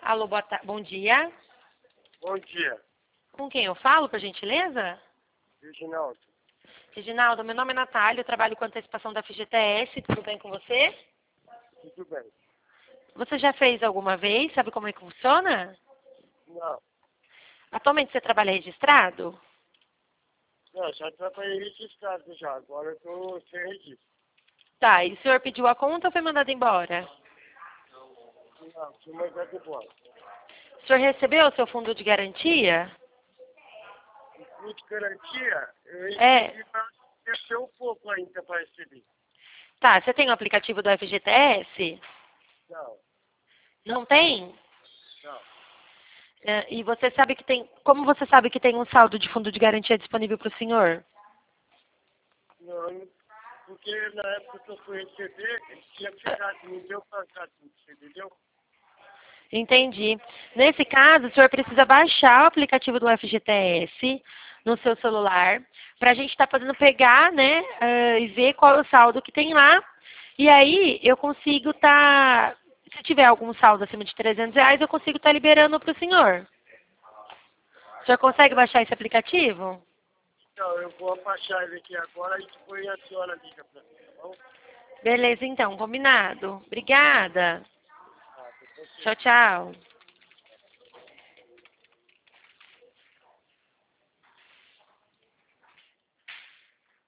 Alô, bom dia. Bom dia, Com quem eu falo, por gentileza? Reginaldo. Reginaldo, meu nome é Natália, eu trabalho com antecipação da FGTS, tudo bem com você? Tudo bem? Você já fez alguma vez? Sabe como é que funciona? Não, Atualmente você trabalha registrado? não, já trabalhei registrado já, agora eu estou sem registro. Tá, e o senhor pediu a conta ou foi mandado embora? Não, fui mandado embora. O senhor recebeu o seu fundo de garantia? O fundo de garantia, eu É. recebi, mas desceu um pouco ainda para receber. Tá, você tem o aplicativo do FGTS? Não, Não tem? não, É, e você sabe que tem. Como você sabe que tem um saldo de fundo de garantia disponível para o senhor? não, porque na época que eu fui receber, ele tinha ficado, não deu para cá tudo, você entendeu? Entendi. Nesse caso, o senhor precisa baixar o aplicativo do FGTS no seu celular, para a gente estar podendo pegar, né, e ver qual é o saldo que tem lá. E aí, eu consigo estar, se tiver algum saldo acima de R$ 300, eu consigo estar liberando para o senhor. O senhor consegue baixar esse aplicativo? Então, eu vou baixar ele aqui agora e depois a senhora liga para mim, tá bom? Beleza, então, combinado. Obrigada. Ah, depois você Tchau, tchau.